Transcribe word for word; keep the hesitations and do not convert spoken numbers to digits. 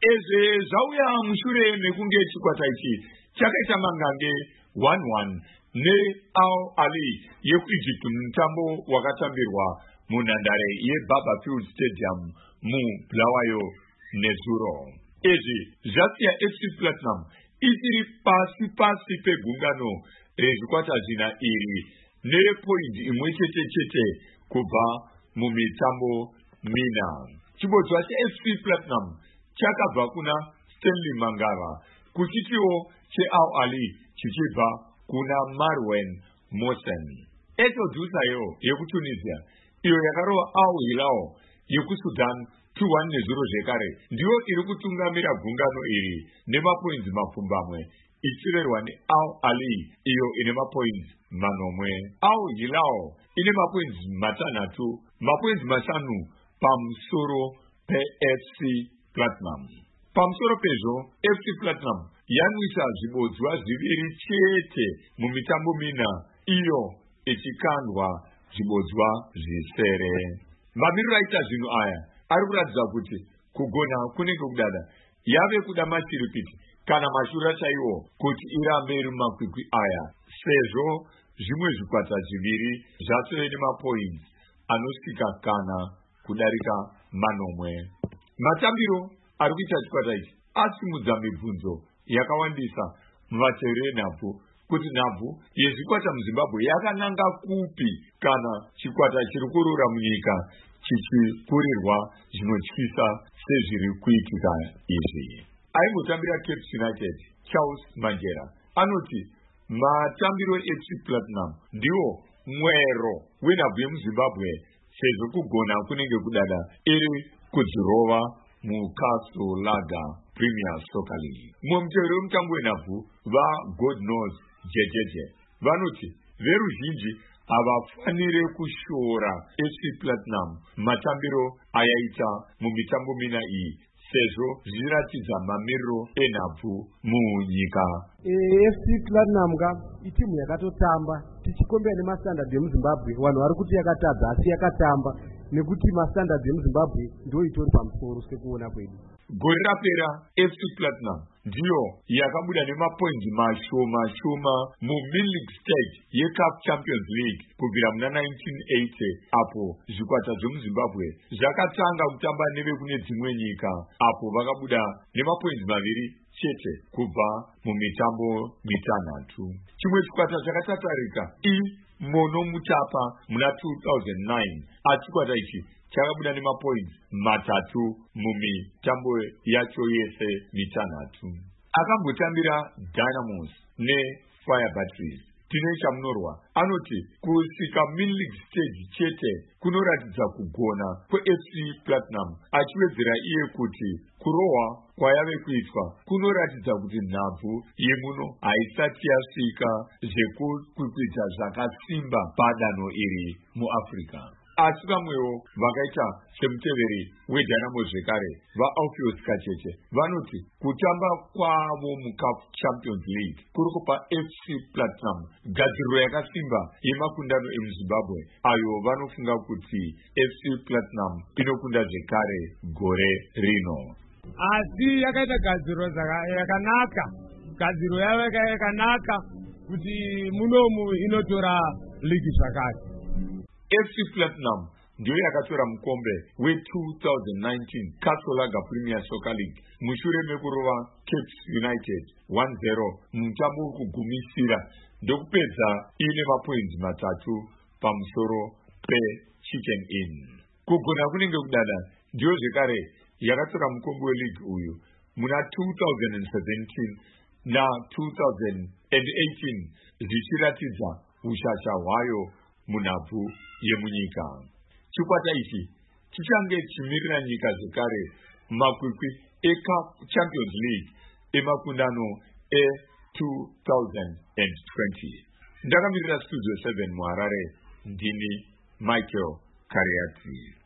eze zvauya mushure mekunge chikwata ichi chakaita mangange one one neAl Ali yekuEgypt mutambo wakatambirwa munhandare yeBaba Field Stadium muBulawayo nezuro. Izvi zvasiya F C Platinum isiri pasi pasi pegungano rezvikwata zvina iri nepoindi imwe chete chete kubva mumitambo mina. Chibodzwa cheF C Platinum chakabva kuna Stanley Mangava, kuchitiwo cheAl Ali chichibva kuna Marwan Mohsen. Etodusayo yekuTunisia iyo yakarova Al Hilal yekuSudan two one nezuro zvekare ndiyo iri kutungamira gungano iri nemapoints mapfumbamwe ichirerwa neAl Ali iyo ine mapoints manomwe. Al Hilal ine mapoints matanhatu, mapoints mashanu pamusoro peF C Platinum. Pamusoro pezvo F C Platinum yanwisa zvibodzwa zviviri chete mumitambo mina, iyo ichikandwa zvibodzwa zvisere. Mamiriro aita zvinhu aya ari kuratidza kuti kugona kunenge kudada yave kuda machiripiti kana mashura chaiwo kuti irambe iri mumakwikwi aya, sezvo zvimwe zvikwata zviviri zvasove nemapoints anosvika kana kudarika manomwe. Matambiro ari kuita chikwata ichi asimudza mibvunzo yakawandisa muvateveri venhabvu kuti nhabvu yezvikwata muZimbabwe yakananga kupi kana chikwata chiri kurura munyika chichikurirwa zvinotyisa sezviri kuitika izvi. Aimbotambira Cape United Charles Manjera anoti matambiro eF C Platinum ndiwo mwero wenhabvu yemuZimbabwe, sezvo kugona kunenge kudada iri kudzirova muCastle Lager Premier Soccer League. Mumuteveri wemutambo wenhabvu vaGod Knows jejeje vanoti veruzhinji havafanire kushora F C Platinum matambiro ayaita mumitambo mina iyi, sezvo zvichiratidza mamiriro enhabvu munyika. F C Platinum ka itimu yakatotamba tichikombera nemastandard emuZimbabwe, vanhu vari kuti yakatadza asi yakatamba nekuti mastandard emuZimbabwe ndio itori pamusoro sekuona kwedu. Gore rapera F C Platinum ndiyo yakabuda nemapoints mashoma shoma mumid-league stage yeCup Champions League kubvira muna nineteen eighty, apo zvikwata zvemuZimbabwe zvakatanga kutamba nevekune dzimwe nyika, apo vakabuda nemapoints maviri chete kubva mumitambo mitanhatu. Chimwe chikwata chakatatarika i Mono Mutapa muna two thousand nine, achikwata ichi chakabuda nemapoints matatu mumitambo yacho yese mitanhatu. Akambotambira Dynamos neFire Batteries. Tine chamunorwa anoti kusvika mid-league stage chete kunoratidza kugona kweF C Platinum, achiwedzera iye kuti kurohwa kwayave kuitwa kunoratidza kuti nhabvu yemuno haisati yasvika zvekukwikwidza zvakasimba padanho iri muAfrica. Asi vamwewo vakaita semuteveri weDynamo zvekare vaAlpheus Kacheche vanoti kutamba kwavo muCup Champions League kuri kupa F C Platinum gadziriro yakasimba yemakundano emuZimbabwe, ayo vanofunga kuti F C Platinum inokunda zvekare gore rino. Asi yakaita gadziriro yakanaka, gadziriro yave yakanaka kuti munomu inotora ligi zvakare. F C Platinum ndiyo yakatora mukombe we two thousand nineteen Castle Lager Premier Soccer League mushure mekurova Cape United one zero mutambo kugumisira ndokupedza ine mapoints matatu pamusoro peChicken Inn. Kugona kunenge kudada ndiyo zvekare yakatora mukombe weleague uyu muna two thousand seventeen na two thousand eighteen zvichiratidza ushasha hwayo munhabvu yemunyika. Chikwata ichi chichange chimirira nyika zvekare makwikwi eCup Champions League emakundano e-two thousand twenty. Ndakamirira Studio seven muHarare, ndini Michael Kariati.